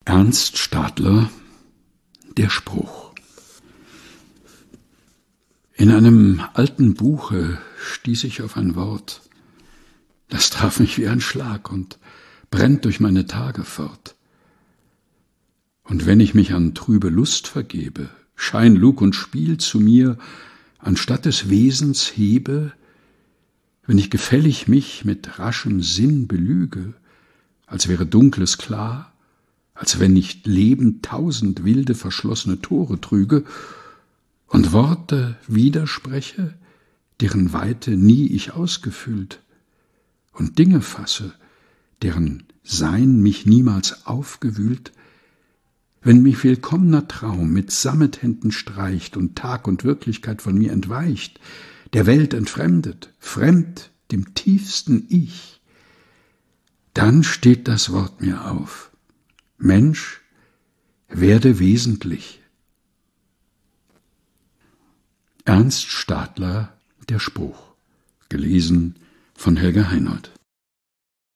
Ernst Stadler, der Spruch. In einem alten Buche stieß ich auf ein Wort, das traf mich wie ein Schlag und brennt durch meine Tage fort. Und wenn ich mich an trübe Lust vergebe, Schein, Lug und Spiel zu mir anstatt des Wesens hebe, wenn ich gefällig mich mit raschem Sinn belüge, als wäre Dunkles klar, als wenn nicht Leben tausend wilde verschlossene Tore trüge und Worte widerspreche, deren Weite nie ich ausgefüllt, und Dinge fasse, deren Sein mich niemals aufgewühlt, wenn mich willkommener Traum mit Sammethänden streicht und Tag und Wirklichkeit von mir entweicht, der Welt entfremdet, fremd dem tiefsten Ich, dann steht das Wort mir auf: Mensch, werde wesentlich. Ernst Stadler, der Spruch. Gelesen von Helga Heinold.